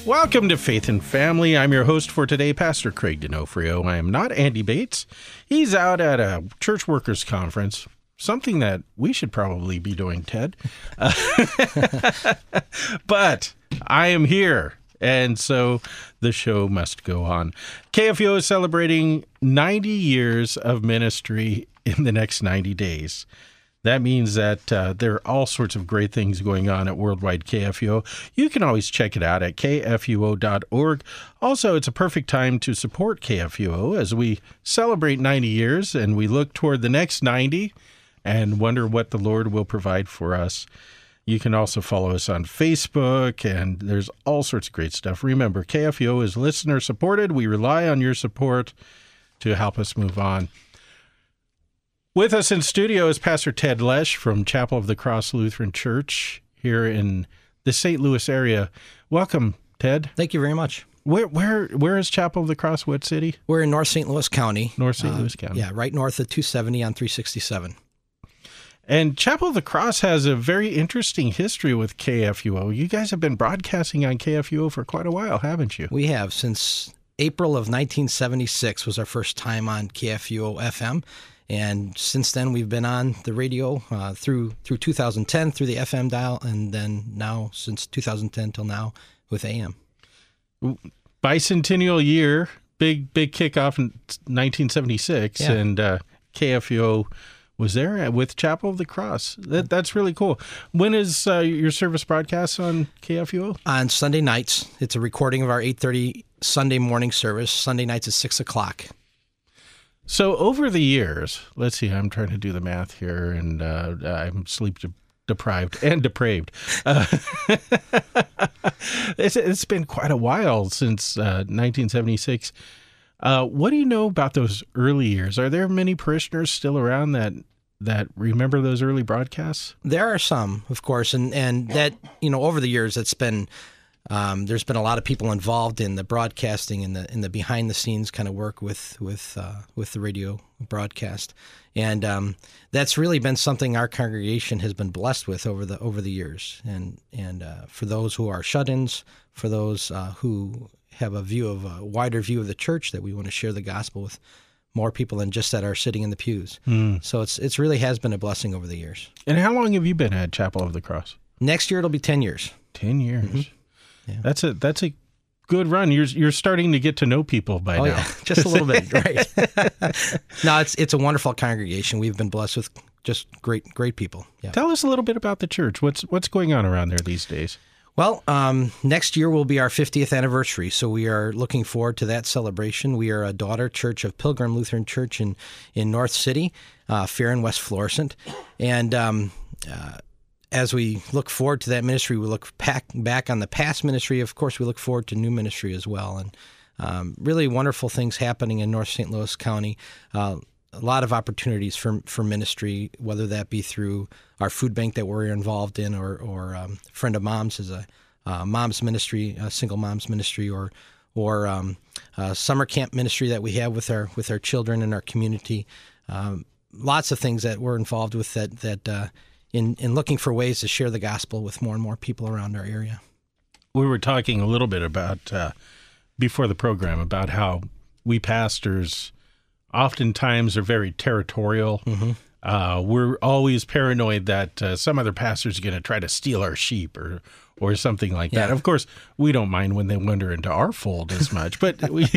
Welcome to Faith and Family. I'm your host for today, Pastor Craig D'Onofrio. I am not Andy Bates. He's out at a church workers conference, something that we should probably be doing, Ted. But I am here, and so the show must go on. KFUO is celebrating 90 years of ministry in the next 90 days. That means that there are all sorts of great things going on at Worldwide KFUO. You can always check it out at kfuo.org. Also, it's a perfect time to support KFUO as we celebrate 90 years and we look toward the next 90 and wonder what the Lord will provide for us. You can also follow us on Facebook, and there's all sorts of great stuff. Remember, KFUO is listener-supported. We rely on your support to help us move on. With us in studio is Pastor Ted Lesh from Chapel of the Cross Lutheran Church here in the St. Louis area. Welcome, Ted. Thank you very much. Where is Chapel of the Cross? What city? We're in North St. Louis County. North St. Louis County. Yeah, right north of 270 on 367. And Chapel of the Cross has a very interesting history with KFUO. You guys have been broadcasting on KFUO for quite a while, haven't you? We have. Since April of 1976 was our first time on KFUO FM. And since then, we've been on the radio through 2010 through the FM dial, and then now since 2010 till now with AM. Bicentennial year, big kickoff in 1976, yeah. And KFUO was there with Chapel of the Cross. That's really cool. When is your service broadcast on KFUO? On Sunday nights. It's a recording of our 8:30 Sunday morning service. Sunday nights at 6 o'clock. So over the years, let's see, I'm trying to do the math here, and I'm sleep deprived and depraved. It's been quite a while since 1976. What do you know about those early years? Are there many parishioners still around that remember those early broadcasts? There are some, of course, and that, over the years, it's been... there's been a lot of people involved in the broadcasting and the behind the scenes kind of work with the radio broadcast, and that's really been something our congregation has been blessed with over the years. And for those who are shut-ins, for those who have a wider view of the church, that we want to share the gospel with more people than just that are sitting in the pews. So it's really has been a blessing over the years. And how long have you been at Chapel of the Cross? Next year it'll be 10 years. 10 years. Mm-hmm. Yeah. That's a good run. You're starting to get to know people by now. Yeah, just a little bit, right? No, it's a wonderful congregation. We've been blessed with just great people. Yeah. Tell us a little bit about the church. What's going on around there these days? Well, next year will be our 50th anniversary, so we are looking forward to that celebration. We are a daughter church of Pilgrim Lutheran Church in North City, Fair and West Florissant, and as we look forward to that ministry, we look back on the past ministry. Of course, we look forward to new ministry as well. And really wonderful things happening in North St. Louis County. A lot of opportunities for ministry, whether that be through our food bank that we're involved in, or Friend of Moms is a mom's ministry, a single mom's ministry, or summer camp ministry that we have with our children in our community. Lots of things that we're involved with that in looking for ways to share the gospel with more and more people around our area. We were talking a little bit about, before the program, about how we pastors oftentimes are very territorial. Mm-hmm. We're always paranoid that some other pastor's going to try to steal our sheep or something like that. Of course, we don't mind when they wander into our fold as much, but we,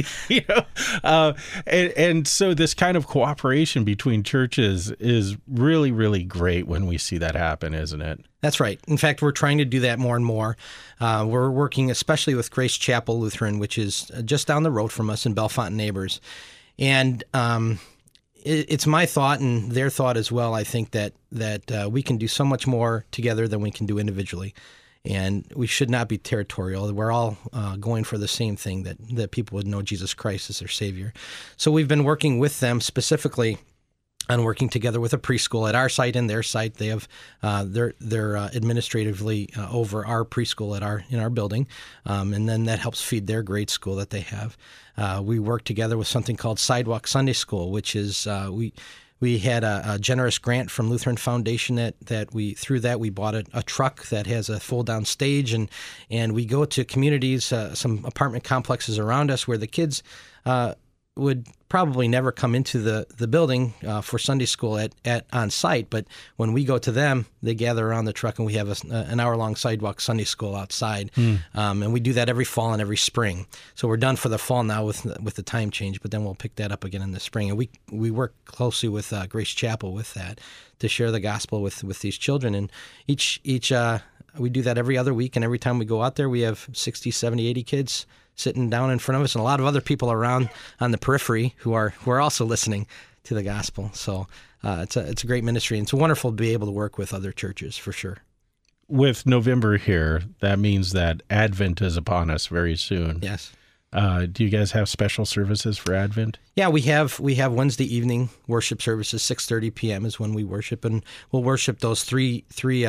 and so this kind of cooperation between churches is really, really great when we see that happen, isn't it? That's right. In fact, we're trying to do that more and more. We're working especially with Grace Chapel Lutheran, which is just down the road from us in Bellefonte Neighbors. And it's my thought and their thought as well, I think, that we can do so much more together than we can do individually. And we should not be territorial. We're all going for the same thing, that people would know Jesus Christ as their Savior. So we've been working with them specifically on working together with a preschool at our site and their site. They have they're administratively over our preschool in our building, and then that helps feed their grade school that they have. We work together with something called Sidewalk Sunday School, which is We had a generous grant from Lutheran Foundation that we bought a truck that has a fold down stage, and we go to communities, some apartment complexes around us where the kids would probably never come into the building for Sunday school at on site, but when we go to them, they gather around the truck, and we have an hour-long sidewalk Sunday school outside. And we do that every fall and every spring. So we're done for the fall now with the time change, but then we'll pick that up again in the spring. And we work closely with Grace Chapel with that to share the gospel with these children. And each we do that every other week, and every time we go out there, we have 60, 70, 80 kids sitting down in front of us, and a lot of other people around on the periphery who are also listening to the gospel. So it's a great ministry, and it's wonderful to be able to work with other churches for sure. With November here, that means that Advent is upon us very soon. Yes. Do you guys have special services for Advent? Yeah, we have Wednesday evening worship services. 6:30 p.m. is when we worship, and we'll worship those three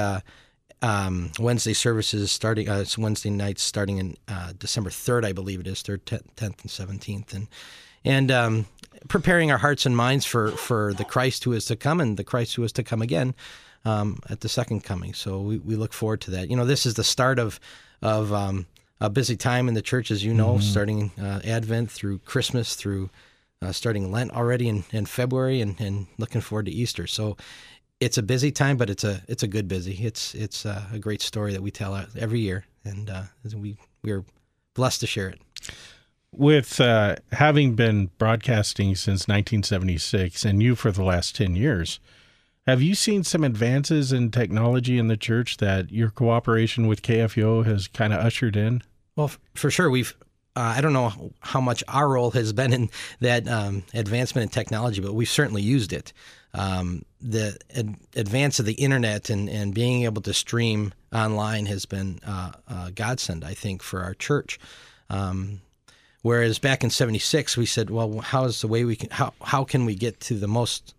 Wednesday services starting. It's Wednesday nights starting in December 3rd, I believe it is, 3rd, 10th, and 17th, and preparing our hearts and minds for the Christ who is to come and the Christ who is to come again at the second coming. So we look forward to that. This is the start of a busy time in the church, as you know, starting Advent through Christmas, through starting Lent already in February, and looking forward to Easter. So it's a busy time, but it's a good busy. It's a great story that we tell every year, and we are blessed to share it. With having been broadcasting since 1976, and you for the last 10 years, have you seen some advances in technology in the church that your cooperation with KFUO has kind of ushered in? Well, for sure. We've I don't know how much our role has been in that advancement in technology, but we've certainly used it. The advance of the internet and being able to stream online has been a godsend, I think, for our church. Whereas back in '76, we said, well, how can we get to the most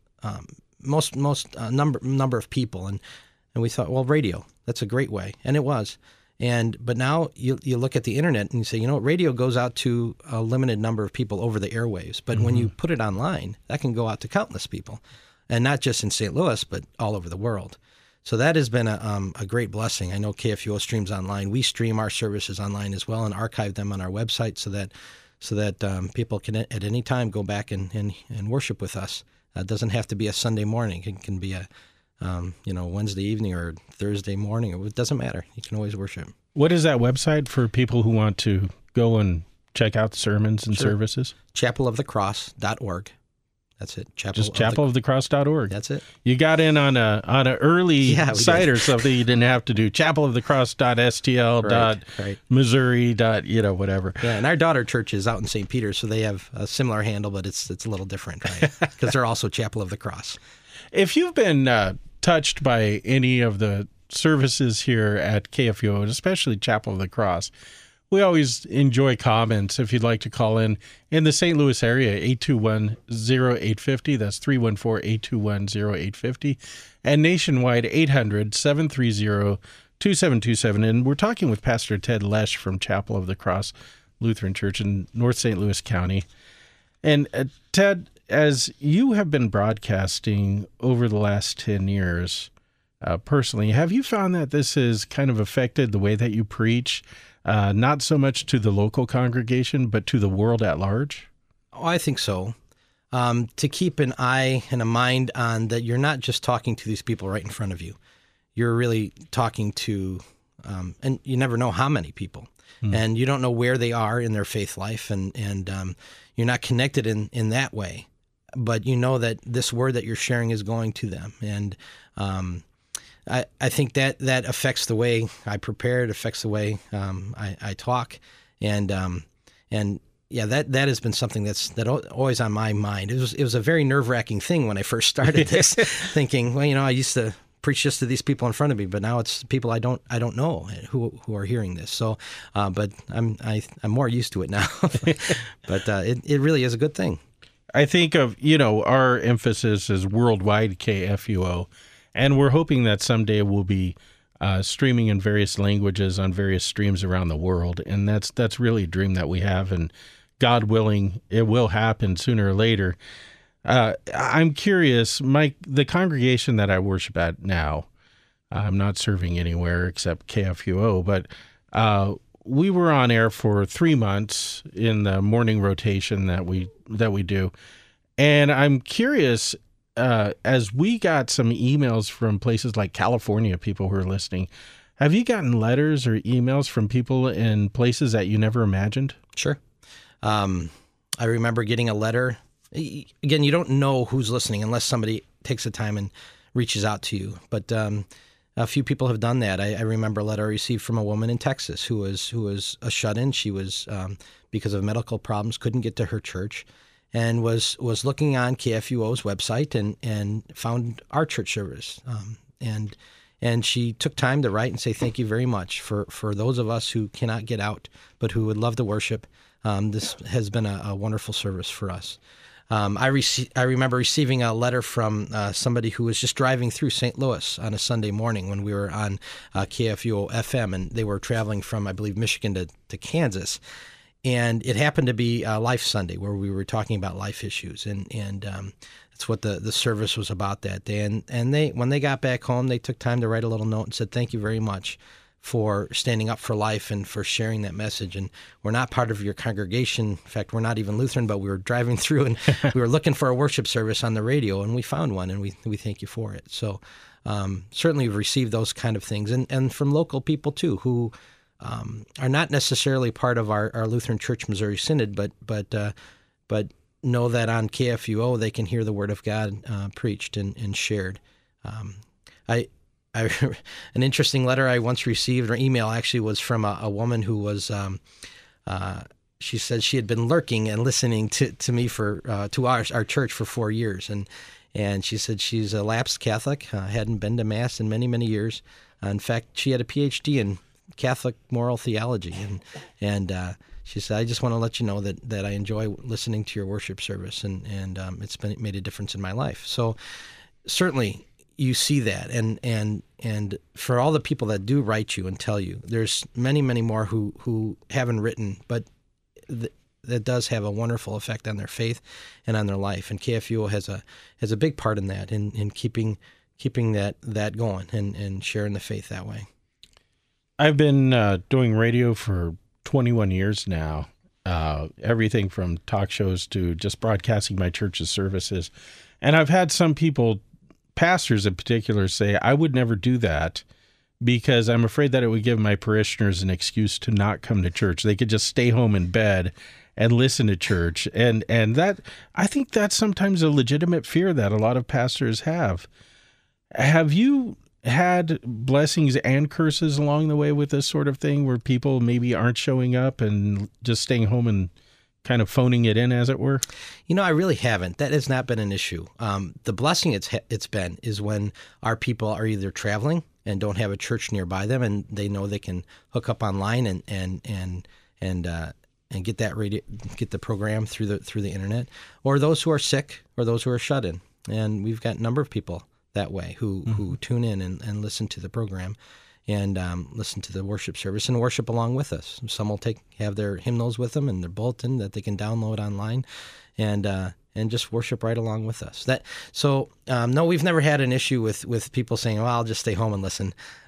number of people? And we thought, well, radio, that's a great way, and it was. But now you look at the internet and you say, radio goes out to a limited number of people over the airwaves. But when you put it online, that can go out to countless people, and not just in St. Louis, but all over the world. So that has been a great blessing. I know KFUO streams online. We stream our services online as well and archive them on our website so that people can at any time go back and worship with us. It doesn't have to be a Sunday morning. It can be a Wednesday evening or Thursday morning. It doesn't matter. You can always worship. What is that website for people who want to go and check out the sermons and services? chapelofthecross.org. That's it. Chapelofthecross.org. That's it. You got in on a early site or something. You didn't have to do chapelofthecross.stl.missouri. Whatever. Yeah, and our daughter church is out in St. Peter, so they have a similar handle, but it's a little different, right? Because they're also Chapel of the Cross. If you've been touched by any of the services here at KFUO, especially Chapel of the Cross, we always enjoy comments. If you'd like to call in the St. Louis area, 821-0850. That's 314-821-0850. And nationwide, 800-730-2727. And we're talking with Pastor Ted Lesh from Chapel of the Cross Lutheran Church in North St. Louis County. And Ted, as you have been broadcasting over the last 10 years, personally, have you found that this has kind of affected the way that you preach? Not so much to the local congregation, but to the world at large? Oh, I think so. To keep an eye and a mind on that you're not just talking to these people right in front of you. You're really talking to, and you never know how many people. And you don't know where they are in their faith life, and you're not connected in that way. But you know that this word that you're sharing is going to them. And I think that affects the way I prepare. It affects the way I talk, and yeah, that has been something that's always on my mind. It was a very nerve-wracking thing when I first started this, thinking, well, I used to preach just to these people in front of me, but now it's people I don't know who are hearing this. So, but I'm more used to it now. But it really is a good thing. I think of our emphasis is worldwide KFUO. And we're hoping that someday we'll be streaming in various languages on various streams around the world. And that's really a dream that we have. And God willing, it will happen sooner or later. I'm curious, Mike, the congregation that I worship at now, I'm not serving anywhere except KFUO, but we were on air for 3 months in the morning rotation that we do. And I'm curious, as we got some emails from places like California, people who are listening, have you gotten letters or emails from people in places that you never imagined? Sure. I remember getting a letter. Again, you don't know who's listening unless somebody takes the time and reaches out to you. But a few people have done that. I remember a letter I received from a woman in Texas who was a shut-in. She was, because of medical problems, couldn't get to her church, and was looking on KFUO's website and found our church service. And she took time to write and say, thank you very much for those of us who cannot get out, but who would love to worship. This has been a wonderful service for us. I remember receiving a letter from somebody who was just driving through St. Louis on a Sunday morning when we were on KFUO FM, and they were traveling from, I believe, Michigan to Kansas. And it happened to be Life Sunday, where we were talking about life issues, and that's what the service was about that day. And they, when they got back home, they took time to write a little note and said, thank you very much for standing up for life and for sharing that message. And we're not part of your congregation. In fact, we're not even Lutheran, but we were driving through and we were looking for a worship service on the radio, and we found one, and we thank you for it. So certainly we've received those kind of things, and from local people too, who are not necessarily part of our Lutheran Church Missouri Synod, but know that on KFUO they can hear the Word of God preached and shared. An interesting letter I once received, or email actually, was from a woman who was, she said she had been lurking and listening to me to our church for 4 years. And she said she's a lapsed Catholic, hadn't been to Mass in many, many years. In fact, she had a PhD in Catholic moral theology. And she said, I just want to let you know that I enjoy listening to your worship service, and it's made a difference in my life. So certainly, you see that, and for all the people that do write you and tell you, there's many, many more who haven't written, but that does have a wonderful effect on their faith and on their life. And KFUO has a big part in that, in keeping that going and sharing the faith that way. I've been doing radio for 21 years now, everything from talk shows to just broadcasting my church's services, and I've had some people, pastors in particular, say, I would never do that because I'm afraid that it would give my parishioners an excuse to not come to church. They could just stay home in bed and listen to church. And that, I think that's sometimes a legitimate fear that a lot of pastors have. Have you had blessings and curses along the way with this sort of thing, where people maybe aren't showing up and just staying home and kind of phoning it in, as it were? I really haven't. That has not been an issue. The blessing it's been is when our people are either traveling and don't have a church nearby them, and they know they can hook up online and get the program through the internet, or those who are sick, or those who are shut in. And we've got a number of people that way who tune in and listen to the program, and listen to the worship service and worship along with us. Some will have their hymnals with them and their bulletin that they can download online, and just worship right along with us. No, we've never had an issue with people saying, "Well, I'll just stay home and listen,"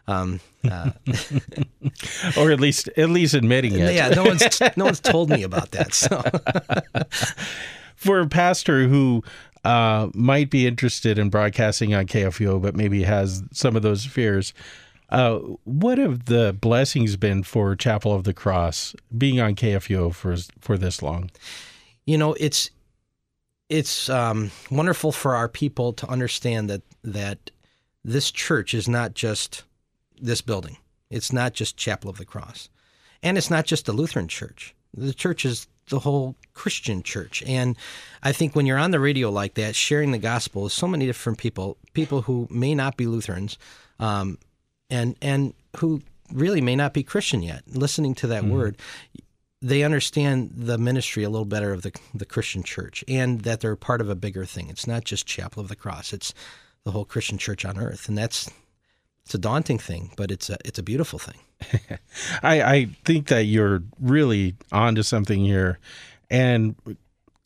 or at least admitting it. Yeah, no one's told me about that. So, for a pastor who might be interested in broadcasting on KFUO, but maybe has some of those fears, what have the blessings been for Chapel of the Cross being on KFUO for this long? It's wonderful for our people to understand that this church is not just this building. It's not just Chapel of the Cross, and it's not just the Lutheran church. The church is the whole Christian church. And I think when you're on the radio like that, sharing the gospel with so many different people who may not be Lutherans, and who really may not be Christian yet, listening to that word, they understand the ministry a little better of the Christian church, and that they're part of a bigger thing. It's not just Chapel of the Cross; it's the whole Christian church on earth, and it's a daunting thing, but it's a beautiful thing. I think that you're really onto something here, and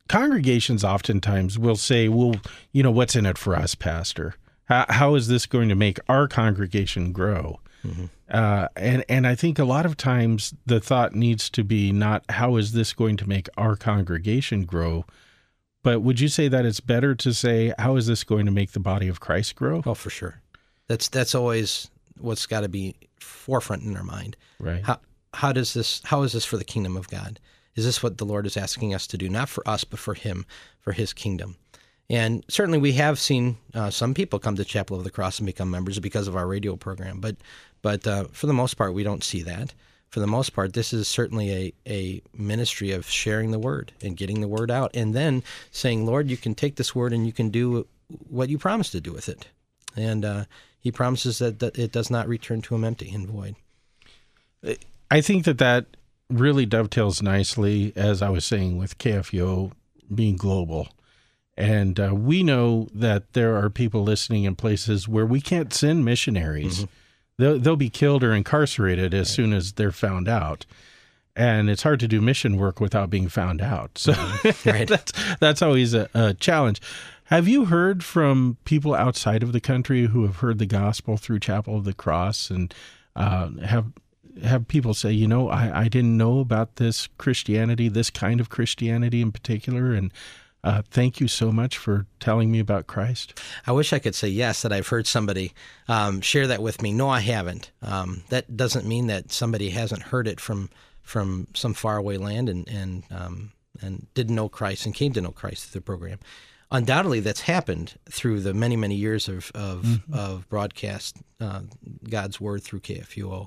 congregations oftentimes will say, well, what's in it for us, Pastor? How is this going to make our congregation grow? Mm-hmm. And I think a lot of times the thought needs to be not how is this going to make our congregation grow, but would you say that it's better to say how is this going to make the body of Christ grow? Oh, for sure. That's always what's got to be forefront in our mind. Right. How is this for the kingdom of God? Is this what the Lord is asking us to do? Not for us, but for Him, for His kingdom. And certainly we have seen some people come to Chapel of the Cross and become members because of our radio program. But for the most part, we don't see that. For the most part, this is certainly a ministry of sharing the word and getting the word out, and then saying, Lord, you can take this word and you can do what you promised to do with it. And He promises that it does not return to Him empty and void. I think that really dovetails nicely, as I was saying, with KFUO being global. And we know that there are people listening in places where we can't send missionaries. Mm-hmm. They'll be killed or incarcerated as soon as they're found out. And it's hard to do mission work without being found out. So right. that's always a challenge. Have you heard from people outside of the country who have heard the gospel through Chapel of the Cross and have people say, I didn't know about this Christianity, this kind of Christianity in particular, and thank you so much for telling me about Christ? I wish I could say yes, that I've heard somebody share that with me. No, I haven't. That doesn't mean that somebody hasn't heard it from some faraway land and didn't know Christ and came to know Christ through the program. Undoubtedly, that's happened through the many, many years of broadcast God's Word through KFUO.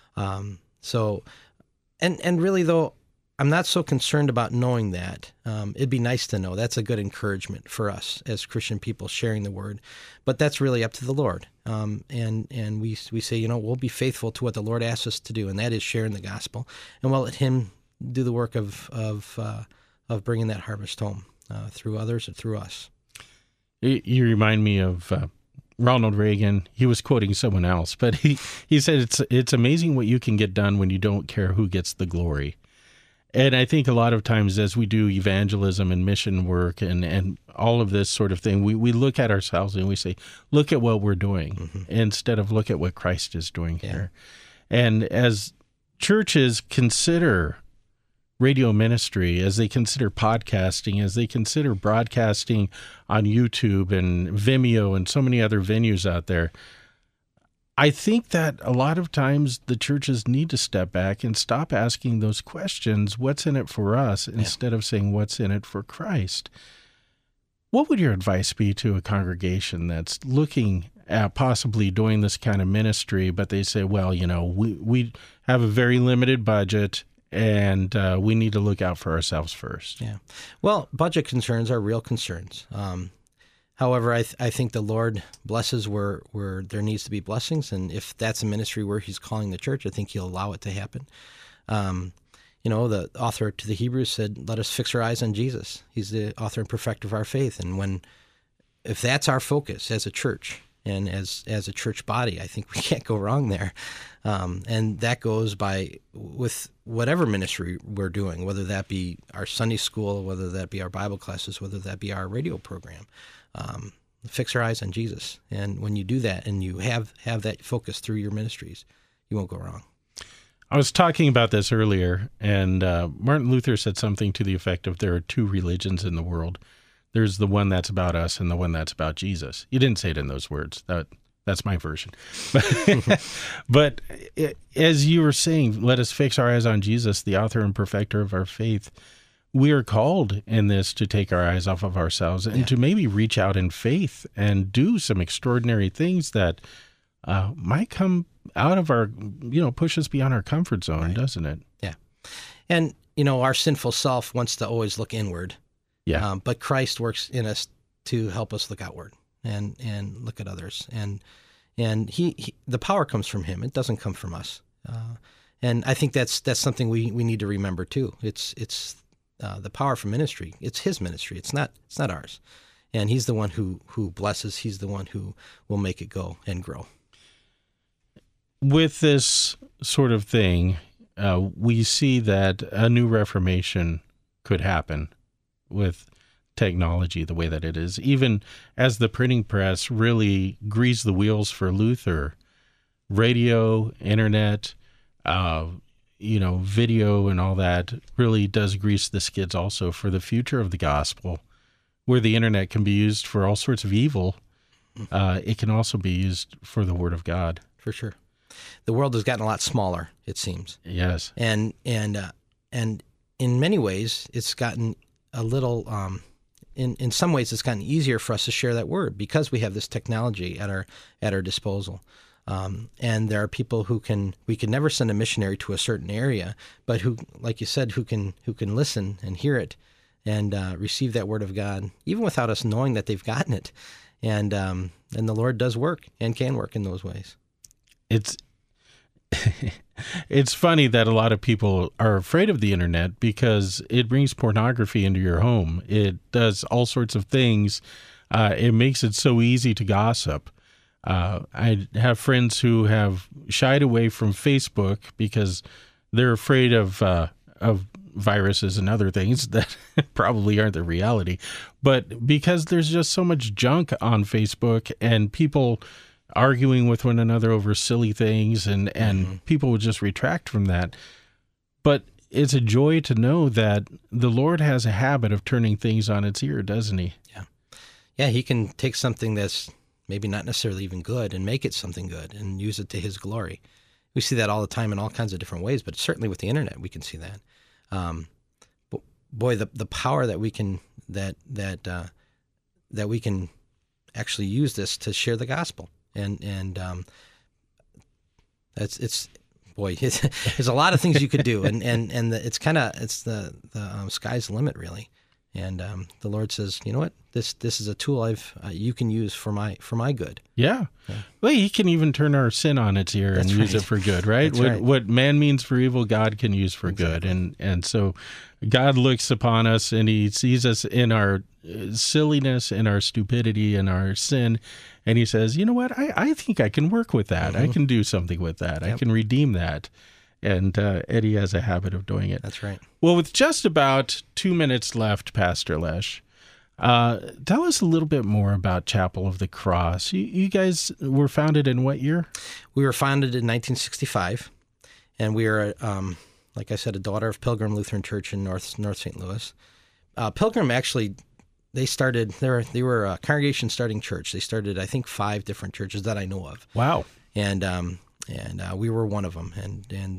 And really, though, I'm not so concerned about knowing that. It'd be nice to know. That's a good encouragement for us as Christian people sharing the Word. But that's really up to the Lord. And we say, we'll be faithful to what the Lord asks us to do, and that is sharing the gospel. And we'll let Him do the work of bringing that harvest home through others and through us. You remind me of Ronald Reagan. He was quoting someone else, but he said it's amazing what you can get done when you don't care who gets the glory. And I think a lot of times as we do evangelism and mission work and all of this sort of thing, we look at ourselves and we say, look at what we're doing, instead of look at what Christ is doing here. And as churches consider radio ministry, as they consider podcasting, as they consider broadcasting on YouTube and Vimeo and so many other venues out there, I think that a lot of times the churches need to step back and stop asking those questions, what's in it for us, instead of saying what's in it for Christ. What would your advice be to a congregation that's looking at possibly doing this kind of ministry, but they say, well, we have a very limited budget, and we need to look out for ourselves first? Yeah. Well, budget concerns are real concerns. However, I think the Lord blesses where there needs to be blessings, and if that's a ministry where He's calling the church, I think He'll allow it to happen. The author to the Hebrews said, let us fix our eyes on Jesus. He's the author and perfecter of our faith. And if that's our focus as a church and as a church body, I think we can't go wrong there. And that goes with whatever ministry we're doing, whether that be our Sunday school, whether that be our Bible classes, whether that be our radio program. Fix our eyes on Jesus. And when you do that and you have that focus through your ministries, you won't go wrong. I was talking about this earlier, and Martin Luther said something to the effect of there are two religions in the world. There's the one that's about us and the one that's about Jesus. You didn't say it in those words. That's my version. But as you were saying, let us fix our eyes on Jesus, the author and perfecter of our faith. We are called in this to take our eyes off of ourselves and to maybe reach out in faith and do some extraordinary things that might come out of our, push us beyond our comfort zone, doesn't it? Yeah. And, our sinful self wants to always look inward. Yeah. But Christ works in us to help us look outward and look at others. And he the power comes from Him. It doesn't come from us. And I think that's something we need to remember too. It's the power for ministry. It's His ministry. It's not ours. And He's the one who blesses. He's the one who will make it go and grow. With this sort of thing, we see that a new Reformation could happen with technology the way that it is. Even as the printing press really greased the wheels for Luther, radio, internet, video and all that really does grease the skids also for the future of the gospel, where the internet can be used for all sorts of evil. It can also be used for the word of God. For sure. The world has gotten a lot smaller, it seems. Yes. And in many ways, it's gotten a little, in some ways, it's gotten easier for us to share that word because we have this technology at our disposal. And there are people we can never send a missionary to a certain area, but who, like you said, who can listen and hear it and receive that word of God, even without us knowing that they've gotten it. And the Lord does work and can work in those ways. It's funny that a lot of people are afraid of the internet because it brings pornography into your home. It does all sorts of things. It makes it so easy to gossip. I have friends who have shied away from Facebook because they're afraid of viruses and other things that probably aren't the reality. But because there's just so much junk on Facebook and people arguing with one another over silly things and people would just retract from that. But it's a joy to know that the Lord has a habit of turning things on its ear, doesn't he? Yeah. Yeah, he can take something that's maybe not necessarily even good and make it something good and use it to his glory. We see that all the time in all kinds of different ways, but certainly with the internet we can see that. Boy, the power that we can that we can actually use this to share the gospel. And there's a lot of things you could do, and it's the sky's the limit really, and the Lord says, you know what, this is a tool you can use for my good. Yeah. Well, he can even turn our sin on its ear and use it for good, right? What man means for evil, God can use for good, and so God looks upon us and he sees us in our silliness and our stupidity and our sin, and he says, you know what, I think I can work with that. I can do something with that. Yep. I can redeem that. And Eddie has a habit of doing it. That's right. Well, with just about 2 minutes left, Pastor Lesh, tell us a little bit more about Chapel of the Cross. You guys were founded in what year? We were founded in 1965, and we are, like I said, a daughter of Pilgrim Lutheran Church in North St. Louis. Pilgrim actually, they were a congregation starting church. They started, I think, 5 different churches that I know of. Wow. And we were one of them, and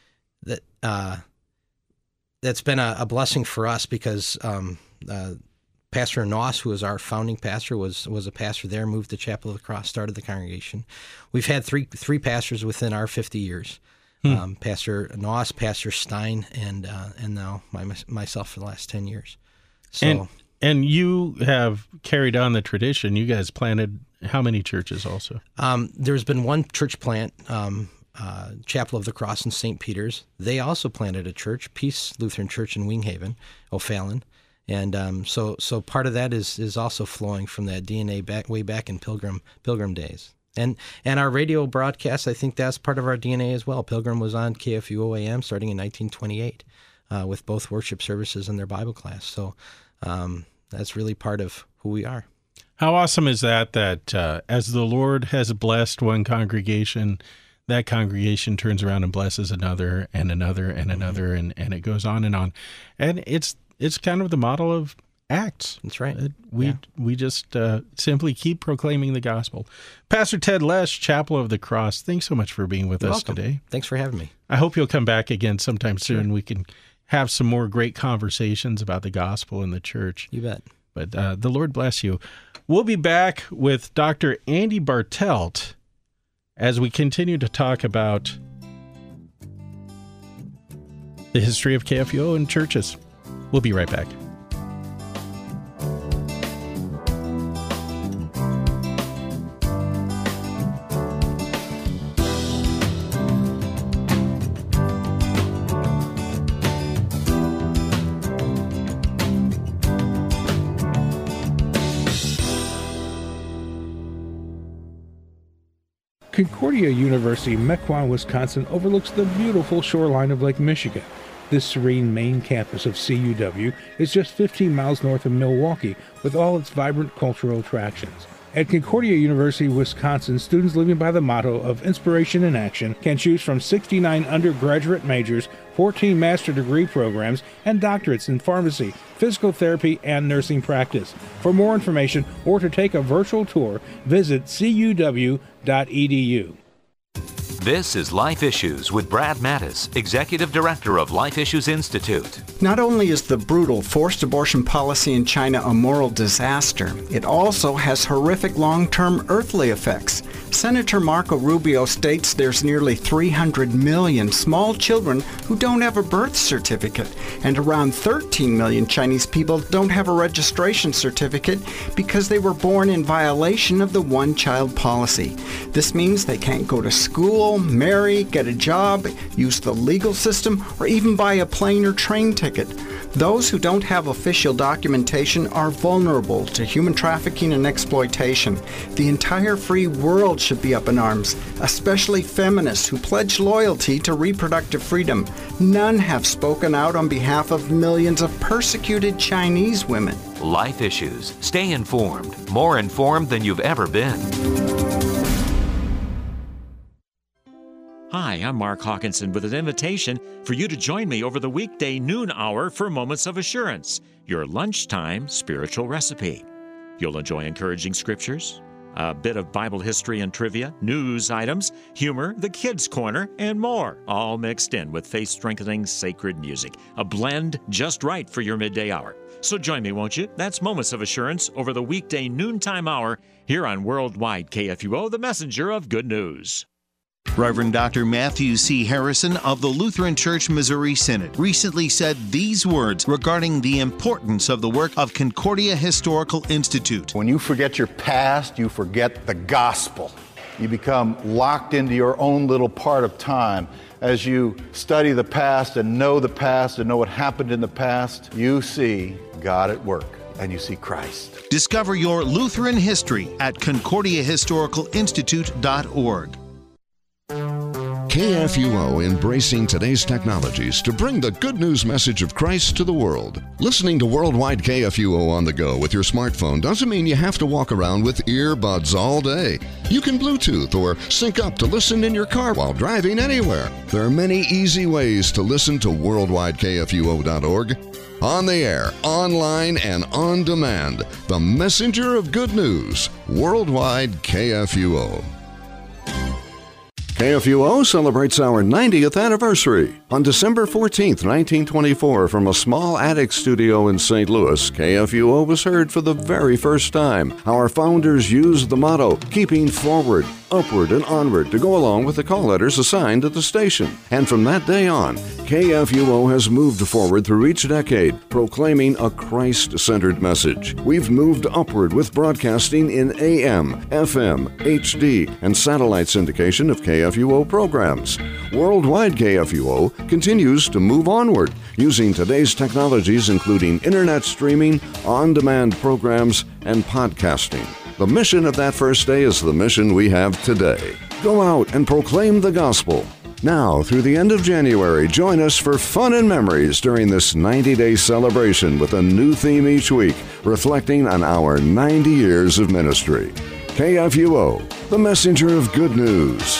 that's been a blessing for us because Pastor Noss, who was our founding pastor, was a pastor there, moved to Chapel of the Cross, started the congregation. We've had three pastors within our 50 years. Pastor Noss, Pastor Stein, and now myself for the last 10 years. So. And you have carried on the tradition. You guys planted how many churches also? There's been one church plant, Chapel of the Cross in St. Peter's. They also planted a church, Peace Lutheran Church in Winghaven, O'Fallon. And so part of that is also flowing from that DNA way back in Pilgrim days. And our radio broadcast, I think that's part of our DNA as well. Pilgrim was on KFUO AM starting in 1928 with both worship services and their Bible class. So that's really part of who we are. How awesome is that as the Lord has blessed one congregation, that congregation turns around and blesses another and another and another, and it goes on. And it's kind of the model of Acts. That's right. We just simply keep proclaiming the gospel. Pastor Ted Lesh, Chapel of the Cross, thanks so much for being with us today. Thanks for having me. I hope you'll come back again sometime soon. Sure. We can have some more great conversations about the gospel in the church. You bet. But the Lord bless you. We'll be back with Dr. Andy Bartelt as we continue to talk about the history of KFUO and churches. We'll be right back. Concordia University, Mequon, Wisconsin overlooks the beautiful shoreline of Lake Michigan. This serene main campus of CUW is just 15 miles north of Milwaukee, with all its vibrant cultural attractions. At Concordia University, Wisconsin, students living by the motto of inspiration in action can choose from 69 undergraduate majors, 14 master degree programs, and doctorates in pharmacy, physical therapy, and nursing practice. For more information or to take a virtual tour, visit cuw.edu. This is Life Issues with Brad Mattis, Executive Director of Life Issues Institute. Not only is the brutal forced abortion policy in China a moral disaster, it also has horrific long-term earthly effects. Senator Marco Rubio states there's nearly 300 million small children who don't have a birth certificate, and around 13 million Chinese people don't have a registration certificate because they were born in violation of the one-child policy. This means they can't go to school, marry, get a job, use the legal system, or even buy a plane or train ticket. Those who don't have official documentation are vulnerable to human trafficking and exploitation. The entire free world should be up in arms, especially feminists who pledge loyalty to reproductive freedom. None have spoken out on behalf of millions of persecuted Chinese women. Life Issues. Stay informed. More informed than you've ever been. Hi, I'm Mark Hawkinson with an invitation for you to join me over the weekday noon hour for Moments of Assurance, your lunchtime spiritual recipe. You'll enjoy encouraging scriptures, a bit of Bible history and trivia, news items, humor, the kids' corner, and more, all mixed in with faith-strengthening sacred music, a blend just right for your midday hour. So join me, won't you? That's Moments of Assurance over the weekday noontime hour here on Worldwide KFUO, the messenger of good news. Reverend Dr. Matthew C. Harrison of the Lutheran Church Missouri Synod recently said these words regarding the importance of the work of Concordia Historical Institute. When you forget your past, you forget the gospel. You become locked into your own little part of time. As you study the past and know what happened in the past, you see God at work and you see Christ. Discover your Lutheran history at concordiahistoricalinstitute.org. KFUO embracing today's technologies to bring the good news message of Christ to the world. Listening to Worldwide KFUO on the go with your smartphone doesn't mean you have to walk around with earbuds all day. You can Bluetooth or sync up to listen in your car while driving anywhere. There are many easy ways to listen to worldwidekfuo.org. On the air, online, and on demand, the messenger of good news, Worldwide KFUO. KFUO celebrates our 90th anniversary. On December 14th, 1924, from a small attic studio in St. Louis, KFUO was heard for the very first time. Our founders used the motto, keeping forward, upward, and onward to go along with the call letters assigned to the station. And from that day on, KFUO has moved forward through each decade, proclaiming a Christ-centered message. We've moved upward with broadcasting in AM, FM, HD, and satellite syndication of KFUO programs. Worldwide KFUO continues to move onward, using today's technologies including internet streaming, on-demand programs, and podcasting. The mission of that first day is the mission we have today. Go out and proclaim the gospel. Now, through the end of January, join us for fun and memories during this 90-day celebration with a new theme each week, reflecting on our 90 years of ministry. KFUO, the messenger of good news.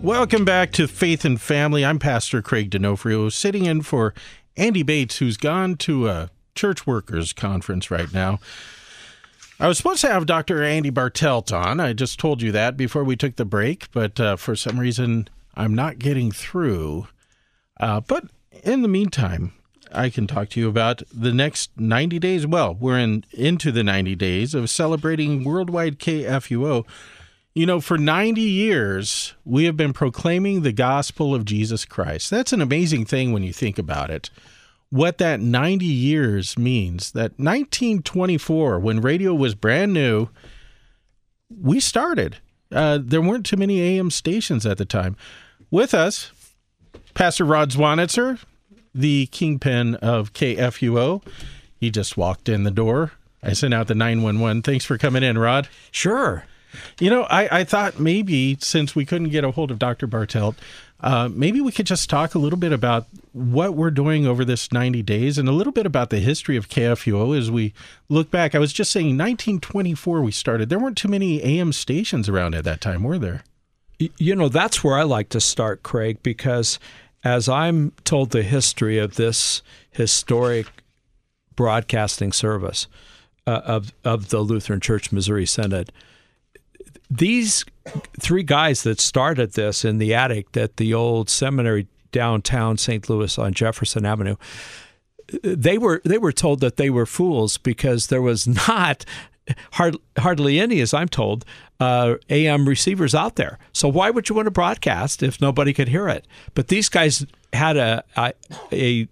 Welcome back to Faith and Family. I'm Pastor Craig D'Onofrio, sitting in for Andy Bates, who's gone to a church workers conference right now. I was supposed to have Dr. Andy Bartelt on. I just told you that before we took the break, but for some reason, I'm not getting through. But in the meantime, I can talk to you about the next 90 days. Well, we're into the 90 days of celebrating Worldwide KFUO. You know, for 90 years, we have been proclaiming the gospel of Jesus Christ. That's an amazing thing when you think about it. What that 90 years means, that 1924, when radio was brand new, we started. There weren't too many AM stations at the time. With us, Pastor Rod Zwanitzer, the kingpin of KFUO. He just walked in the door. I sent out the 911. Thanks for coming in, Rod. Sure. You know, I thought maybe since we couldn't get a hold of Dr. Bartelt, maybe we could just talk a little bit about what we're doing over this 90 days and a little bit about the history of KFUO as we look back. I was just saying 1924 we started. There weren't too many AM stations around at that time, were there? You know, that's where I like to start, Craig, because as I'm told the history of this historic broadcasting service of the Lutheran Church Missouri Synod, these three guys that started this in the attic at the old seminary downtown St. Louis on Jefferson Avenue, they were told that they were fools because there was not hardly any, as I'm told, AM receivers out there. So why would you want to broadcast if nobody could hear it? But these guys had an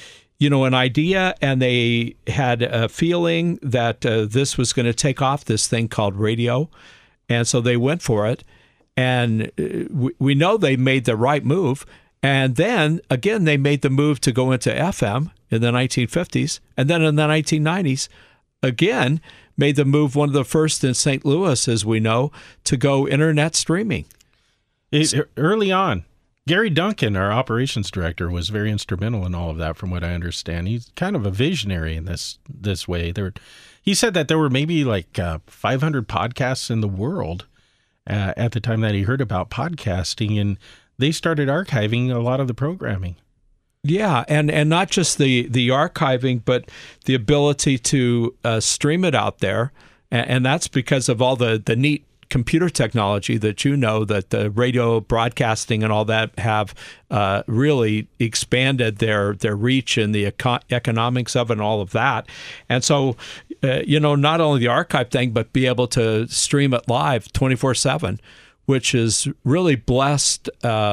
idea, and they had a feeling that this was going to take off, this thing called radio. And so they went for it, and we know they made the right move. And then, again, they made the move to go into FM in the 1950s. And then in the 1990s, again, made the move, one of the first in St. Louis, as we know, to go internet streaming. Early on, Gary Duncan, our operations director, was very instrumental in all of that, from what I understand. He's kind of a visionary in this way. He said that there were maybe like 500 podcasts in the world at the time that he heard about podcasting, and they started archiving a lot of the programming. Yeah, and not just the archiving, but the ability to stream it out there, and that's because of all the neat computer technology that that the radio broadcasting and all that have really expanded their reach and the economics of it and all of that. And so, not only the archive thing, but be able to stream it live 24/7, which is really blessed,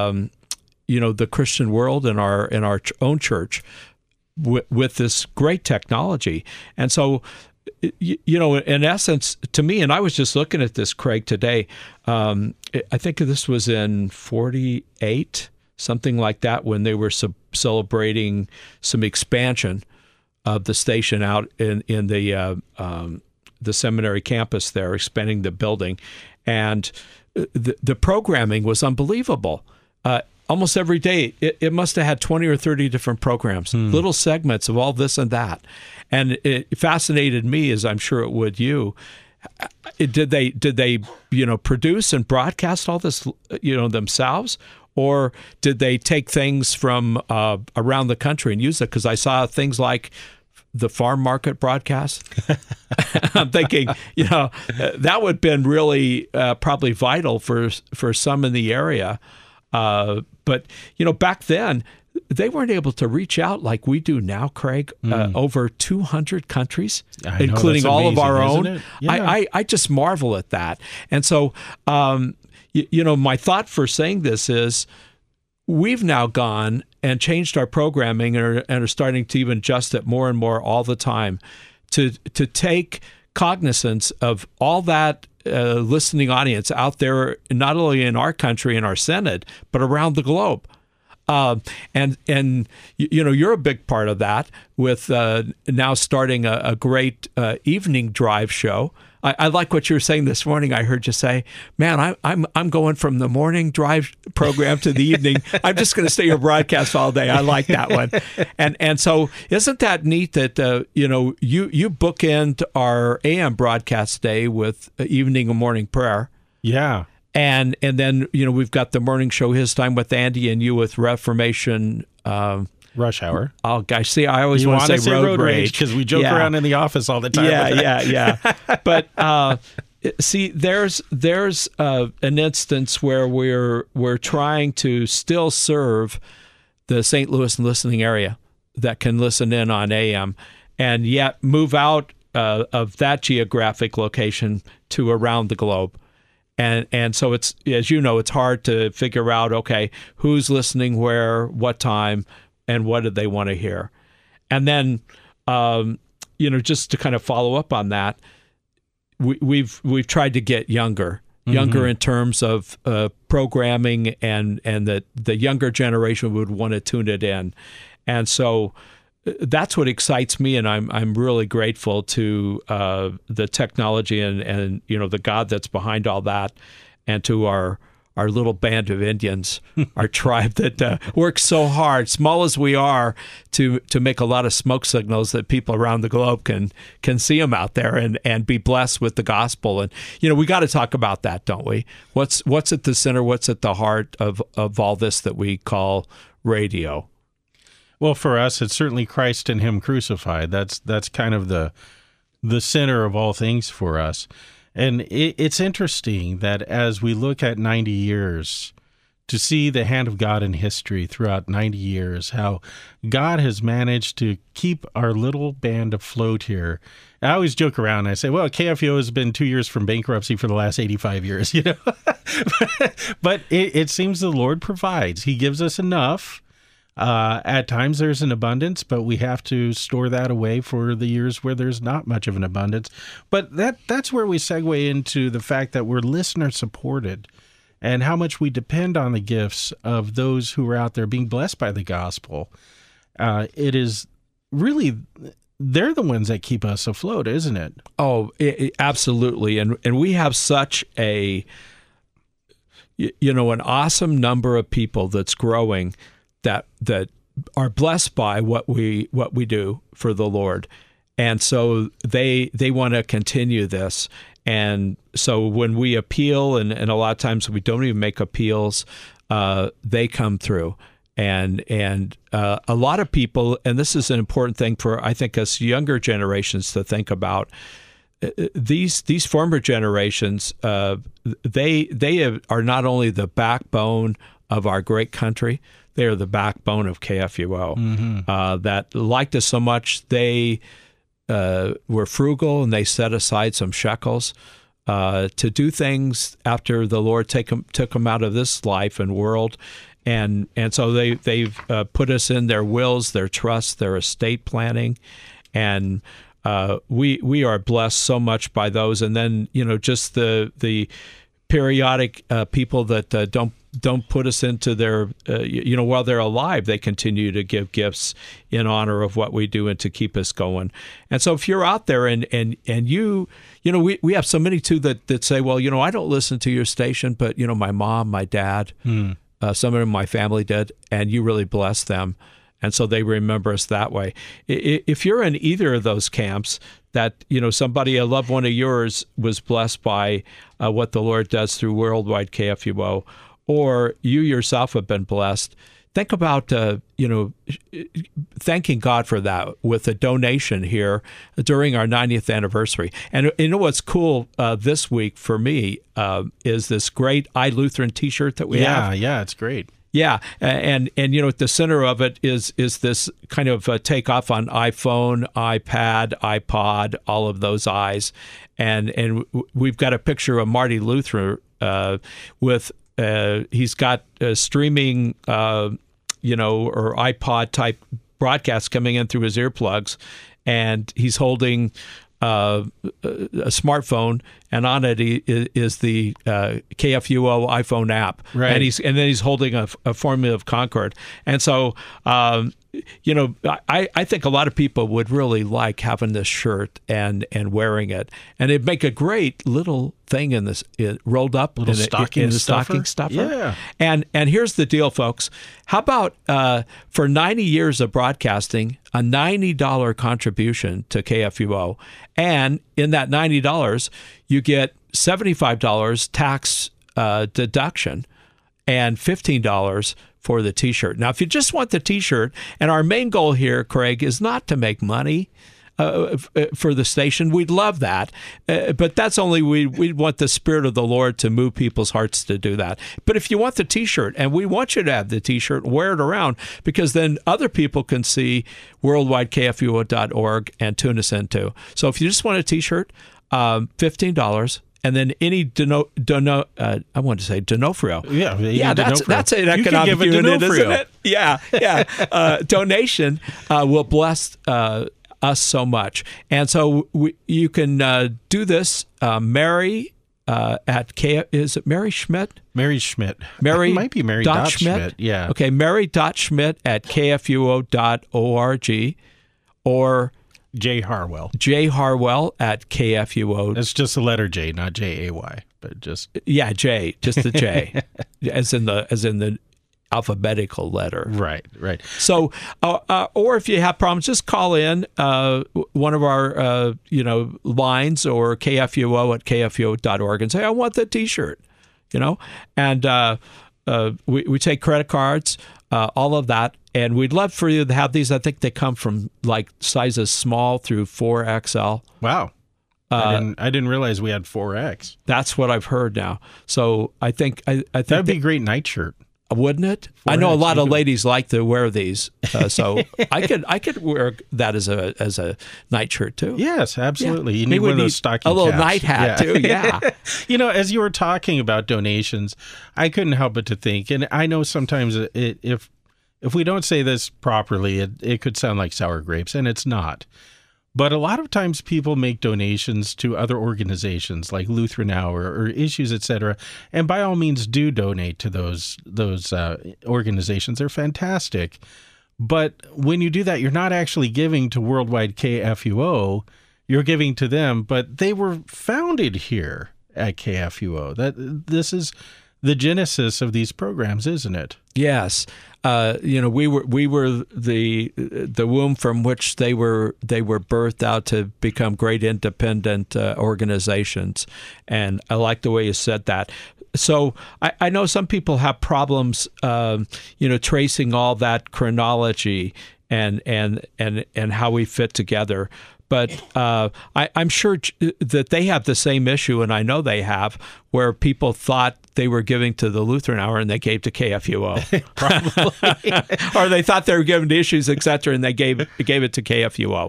the Christian world and our own church with this great technology. And so, in essence, to me, and I was just looking at this, Craig, today, I think this was in 48, something like that, when they were celebrating some expansion of the station out in the seminary campus there, expanding the building. And the programming was unbelievable. Almost every day, it must have had 20 or 30 different programs, little segments of all this and that. And it fascinated me, as I'm sure it would you. Did they produce and broadcast all this, themselves? Or did they take things from around the country and use it? Because I saw things like the farm market broadcast. I'm thinking, that would have been really probably vital for some in the area. But, back then, they weren't able to reach out like we do now, Craig, over 200 countries, including all of our own. Yeah. I just marvel at that. And so, my thought for saying this is we've now gone and changed our programming and are starting to even adjust it more and more all the time to take cognizance of all that listening audience out there, not only in our country and our Synod, but around the globe. And you're a big part of that with now starting a great evening drive show. I like what you were saying this morning. I heard you say, "Man, I'm going from the morning drive program to the evening. I'm just going to stay here broadcast all day." I like that one. And so, isn't that neat that you bookend our AM broadcast day with evening and morning prayer? Yeah. And then, we've got the morning show, His Time with Andy, and you with Reformation. Rush Hour. Oh, gosh. See, I always want to say Road Rage because we joke around in the office all the time. Yeah. But see, there's an instance where we're trying to still serve the St. Louis listening area that can listen in on AM, and yet move out of that geographic location to around the globe. And so it's, as you know, it's hard to figure out, okay, who's listening where, what time, and what do they want to hear. And then, just to kind of follow up on that, we've tried to get younger in terms of programming, and that the younger generation would want to tune it in. And so that's what excites me, and I'm really grateful to the technology and the God that's behind all that, and to our little band of Indians, our tribe that works so hard, small as we are, to make a lot of smoke signals that people around the globe can see them out there and be blessed with the gospel. And we got to talk about that, don't we? What's at the center? What's at the heart of all this that we call radio? Well, for us, it's certainly Christ and Him crucified. That's kind of the center of all things for us. And it's interesting that as we look at 90 years, to see the hand of God in history throughout 90 years, how God has managed to keep our little band afloat here. I always joke around and I say, well, KFUO has been 2 years from bankruptcy for the last 85 years, But it seems the Lord provides. He gives us enough. At times there's an abundance, but we have to store that away for the years where there's not much of an abundance. But that's where we segue into the fact that we're listener supported, and how much we depend on the gifts of those who are out there being blessed by the gospel. It is really, they're the ones that keep us afloat, isn't it? Oh, absolutely. And we have such an awesome number of people that's growing that are blessed by what we do for the Lord. And so they want to continue this. And so when we appeal, and a lot of times we don't even make appeals, they come through. And a lot of people, and this is an important thing for, I think, us younger generations to think about, these former generations, they are not only the backbone of our great country, they are the backbone of KFUO. That liked us so much, they were frugal, and they set aside some shekels to do things after the Lord took them out of this life and world. And so they've put us in their wills, their trust, their estate planning, and we are blessed so much by those. And then just the periodic people that don't put us into their while they're alive, they continue to give gifts in honor of what we do and to keep us going. And so if you're out there and we have so many too that say, well, I don't listen to your station, but my mom, my dad, some of my family did, and you really bless them. And so they remember us that way. If you're in either of those camps, that somebody, a loved one of yours, was blessed by what the Lord does through Worldwide KFUO, or you yourself have been blessed, think about thanking God for that with a donation here during our 90th anniversary. And what's cool this week for me is this great iLutheran T-shirt that we have. Yeah, it's great. Yeah, and at the center of it is this kind of takeoff on iPhone, iPad, iPod, all of those I's, and we've got a picture of Marty Luther with he's got streaming or iPod type broadcasts coming in through his earplugs, and he's holding a smartphone, and on it is the KFUO iPhone app, right? And then he's holding a Formula of Concord, and so I think a lot of people would really like having this shirt and wearing it, and it'd make a great little thing in this rolled up little stocking stuffer. Yeah. And here's the deal, folks. How about for 90 years of broadcasting, a $90 contribution to KFUO, and in that $90 you get $75 tax deduction, and $15 for the T-shirt. Now, if you just want the T-shirt, and our main goal here, Craig, is not to make money for the station. We'd love that, but that's only we want the Spirit of the Lord to move people's hearts to do that. But if you want the T-shirt, and we want you to have the T-shirt, wear it around, because then other people can see worldwidekfuo.org and tune us in too. So if you just want a T-shirt, $15. And then any D'Onofrio. Yeah, that's an economic unit, isn't it? Yeah. Donation will bless us so much. And so you can do this, Mary at is it Mary Schmidt? Mary Schmidt. Mary it might be Mary Dot Schmidt. Yeah. Okay, Mary.Schmidt at kfuo.org, or J. Harwell. J. Harwell at KFUO. It's just the letter J, not J-A-Y, but just... Yeah, J, just the J, as in the alphabetical letter. Right. So, or if you have problems, just call in one of our, lines, or KFUO at kfuo.org and say, I want the T-shirt, and we take credit cards, all of that. And we'd love for you to have these. I think they come from like sizes small through 4XL. Wow. I didn't realize we had 4X. That's what I've heard now. So I think that'd be a great nightshirt. Wouldn't it? I know a lot of ladies like to wear these, so I could wear that as a nightshirt too. Yes, absolutely. Yeah. You need one of those stocking caps. A little caps. night hat too. Yeah. As you were talking about donations, I couldn't help but to think, and I know sometimes if we don't say this properly, it could sound like sour grapes, and it's not. But a lot of times people make donations to other organizations like Lutheran Hour or Issues, etc. And by all means, do donate to those organizations. They're fantastic. But when you do that, you're not actually giving to Worldwide KFUO. You're giving to them, but they were founded here at KFUO. This is the genesis of these programs, isn't it? Yes. We were the womb from which they were birthed out to become great independent organizations, and I like the way you said that. So I know some people have problems, tracing all that chronology and how we fit together. But I'm sure that they have the same issue, and I know they have, where people thought they were giving to the Lutheran Hour and they gave to KFUO. Probably. Or they thought they were giving to Issues, etc., and they gave it to KFUO.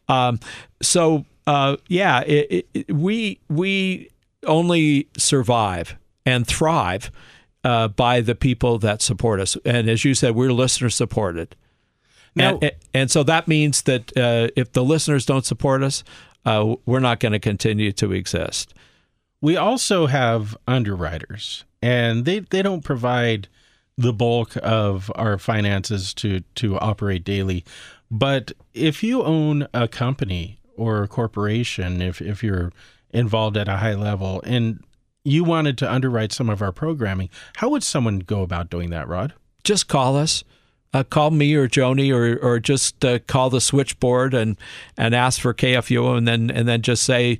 We only survive and thrive by the people that support us. And as you said, we're listener-supported. Now, and so that means that if the listeners don't support us, we're not going to continue to exist. We also have underwriters, and they don't provide the bulk of our finances to operate daily. But if you own a company or a corporation, if you're involved at a high level, and you wanted to underwrite some of our programming, how would someone go about doing that, Rod? Just call us. Call me or Joni, or just call the switchboard and ask for KFUO, and then just say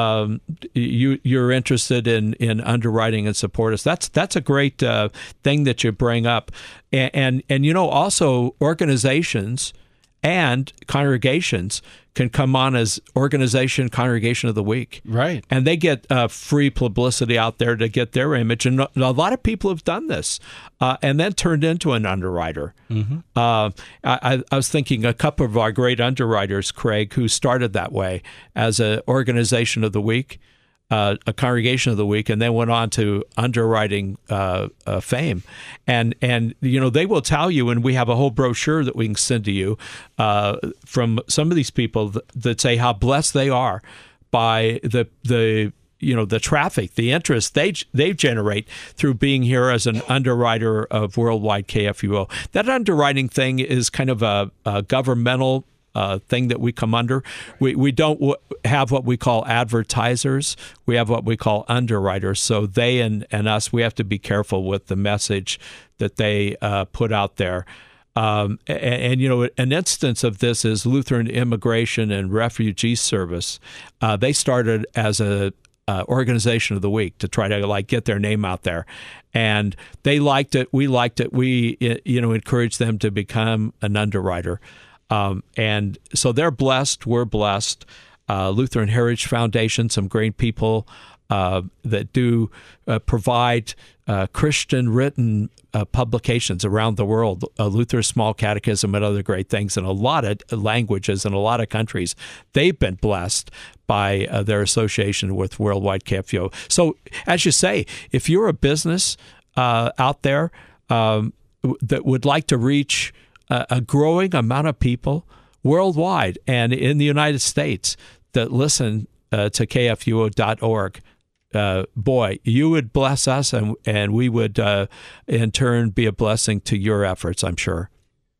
you're interested in underwriting and support us. That's a great thing that you bring up, and also organizations and congregations can come on as congregation of the week. Right. And they get free publicity out there to get their image. And a lot of people have done this and then turned into an underwriter. Mm-hmm. I was thinking a couple of our great underwriters, Craig, who started that way as an organization of the week, a congregation of the week, and then went on to underwriting fame. And they will tell you, and we have a whole brochure that we can send to you from some of these people that say how blessed they are by the traffic, the interest they generate through being here as an underwriter of Worldwide KFUO. That underwriting thing is kind of a governmental thing that we come under. We don't have what we call advertisers. We have what we call underwriters. So they and us, we have to be careful with the message that they put out there. An instance of this is Lutheran Immigration and Refugee Service. They started as a organization of the week to try to get their name out there. And they liked it. We liked it. We encouraged them to become an underwriter. And so they're blessed. We're blessed. Lutheran Heritage Foundation, some great people that do provide Christian written publications around the world, Luther's Small Catechism and other great things in a lot of languages in a lot of countries. They've been blessed by their association with Worldwide KFUO. So as you say, if you're a business out there that would like to reach a growing amount of people worldwide and in the United States that listen to KFUO.org, boy, you would bless us, and we would, in turn, be a blessing to your efforts, I'm sure.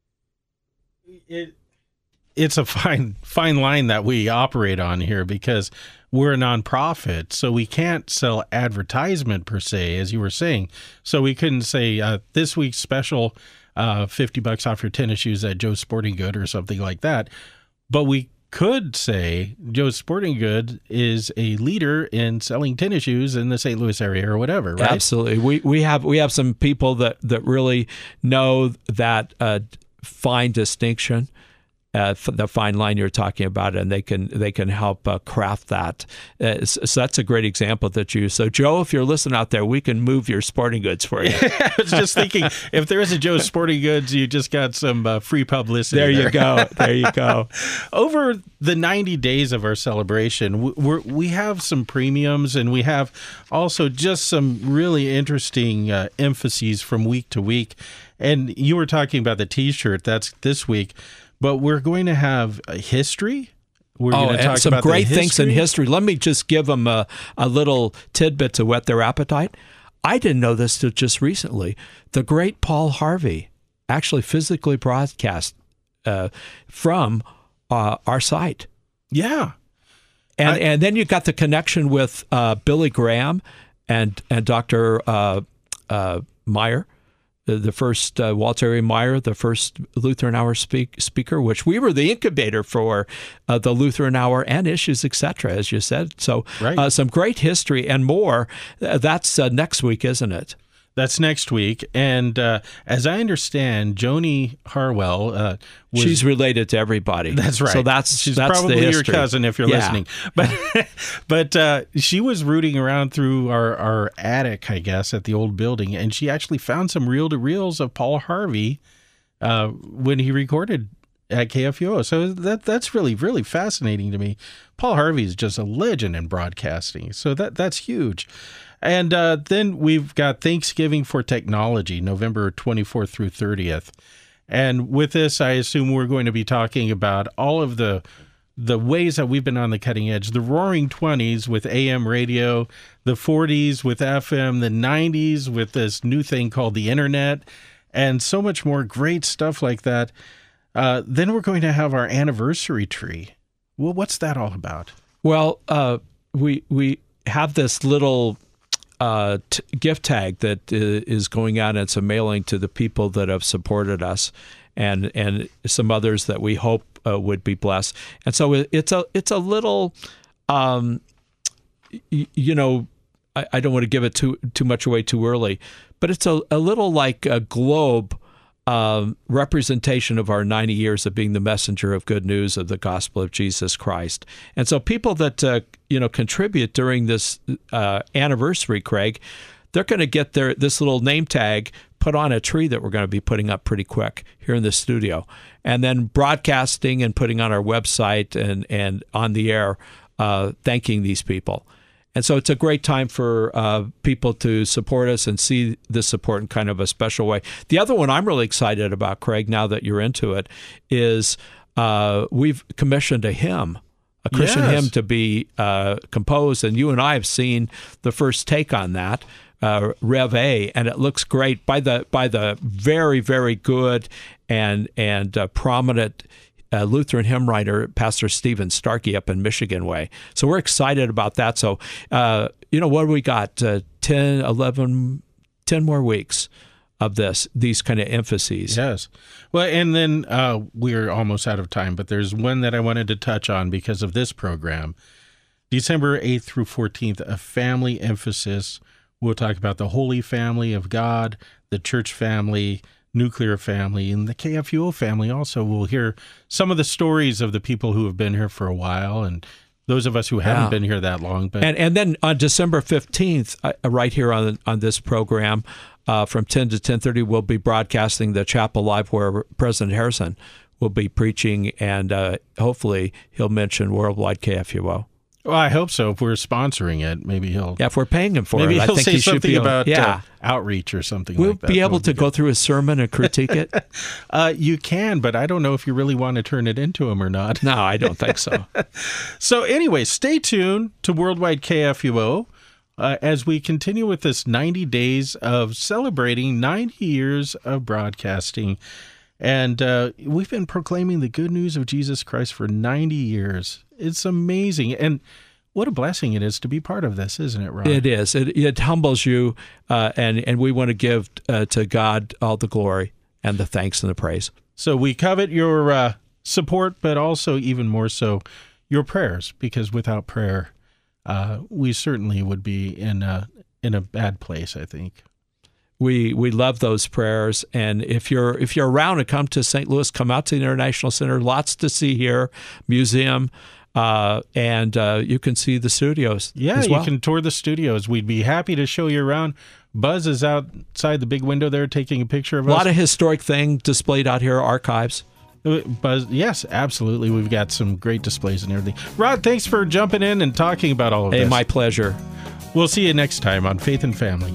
It's a fine line that we operate on here because we're a nonprofit, so we can't sell advertisement per se, as you were saying. So we couldn't say this week's special, $50 off your tennis shoes at Joe's Sporting Good or something like that. But we could say Joe's Sporting Good is a leader in selling tennis shoes in the St. Louis area or whatever, right? Absolutely. We have some people that really know that fine distinction, the fine line you're talking about, and they can help craft that. So that's a great example that you. So Joe, if you're listening out there, we can move your sporting goods for you. I was just thinking, if there is a Joe's Sporting Goods, you just got some free publicity. There you go. There you go. Over the 90 days of our celebration, we have some premiums, and we have also just some really interesting emphases from week to week. And you were talking about the T-shirt. That's this week. But we're going to have a history. We're going to talk some about great things in history. Let me just give them a little tidbit to whet their appetite. I didn't know this till just recently. The great Paul Harvey actually physically broadcast from our site. Yeah. And then you got the connection with Billy Graham and Dr. Meyer. The first Walter A. Meyer, the first Lutheran Hour speaker, which we were the incubator for the Lutheran Hour and Issues, etc., as you said. So right. Some great history and more. That's next week, isn't it? That's next week. And as I understand, Joni Harwell she's related to everybody. That's right. So she's that's probably the your cousin if you're listening. But she was rooting around through our attic, I guess, at the old building, and she actually found some reel-to-reels of Paul Harvey when he recorded at KFUO. So that's really, really fascinating to me. Paul Harvey is just a legend in broadcasting. So that's huge. And then we've got Thanksgiving for Technology, November 24th through 30th. And with this, I assume we're going to be talking about all of the ways that we've been on the cutting edge. The roaring 20s with AM radio, the 40s with FM, the 90s with this new thing called the Internet, and so much more great stuff like that. Then we're going to have our anniversary tree. Well, what's that all about? Well, we have this little gift tag that is going out, and it's a mailing to the people that have supported us, and some others that we hope would be blessed. And so it's a little, I don't want to give it too much away too early, but it's a little like a globe representation of our 90 years of being the messenger of good news of the gospel of Jesus Christ. And so people that contribute during this anniversary, Craig, they're going to get this little name tag put on a tree that we're going to be putting up pretty quick here in the studio, and then broadcasting and putting on our website and on the air, thanking these people. And so it's a great time for people to support us and see this support in kind of a special way. The other one I'm really excited about, Craig, now that you're into it, is we've commissioned a hymn, a Christian hymn to be composed, and you and I have seen the first take on that, Rev A, and it looks great by the very, very good and prominent Lutheran hymn writer, Pastor Stephen Starkey up in Michigan way. So we're excited about that. So, what do we got? 10 more weeks of these kind of emphases. Yes. Well, and then we're almost out of time, but there's one that I wanted to touch on because of this program. December 8th through 14th, a family emphasis. We'll talk about the Holy Family of God, the church family, nuclear family, and the KFUO family also. We'll hear some of the stories of the people who have been here for a while and those of us who haven't been here that long. But and then on December 15th, right here on this program, from 10 to 10:30, we'll be broadcasting the Chapel Live where President Harrison will be preaching, and hopefully he'll mention Worldwide KFUO. Well, I hope so. If we're sponsoring it, maybe he'll... Yeah, if we're paying him for maybe it, I he'll think say he should something be about outreach or something we'll like that. We'll be able to go through his sermon and critique it? You can, but I don't know if you really want to turn it into him or not. No, I don't think so. So anyway, stay tuned to Worldwide KFUO as we continue with this 90 days of celebrating 90 years of broadcasting. And we've been proclaiming the good news of Jesus Christ for 90 years. It's amazing. And what a blessing it is to be part of this, isn't it, Ron? It is. It humbles you, and we want to give to God all the glory and the thanks and the praise. So we covet your support, but also even more so your prayers, because without prayer, we certainly would be in a bad place, I think. We love those prayers, and if you're around and come to St. Louis, come out to the International Center. Lots to see here, museum, and you can see the studios. Yeah, as well. You can tour the studios. We'd be happy to show you around. Buzz is outside the big window there taking a picture of us. A lot of historic things displayed out here, archives. Buzz, yes, absolutely. We've got some great displays and everything. Rod, thanks for jumping in and talking about all of this. Hey, my pleasure. We'll see you next time on Faith and Family.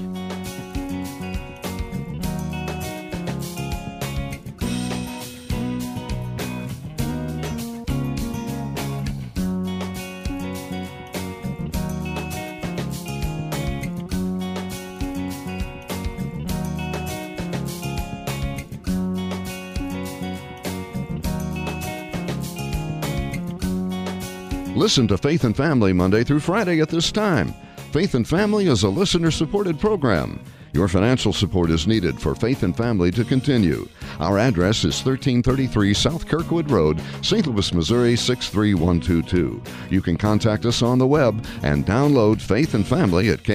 Listen to Faith and Family Monday through Friday at this time. Faith and Family is a listener-supported program. Your financial support is needed for Faith and Family to continue. Our address is 1333 South Kirkwood Road, St. Louis, Missouri 63122. You can contact us on the web and download Faith and Family at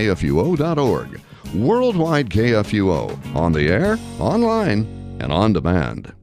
kfuo.org. Worldwide KFUO, on the air, online, and on demand.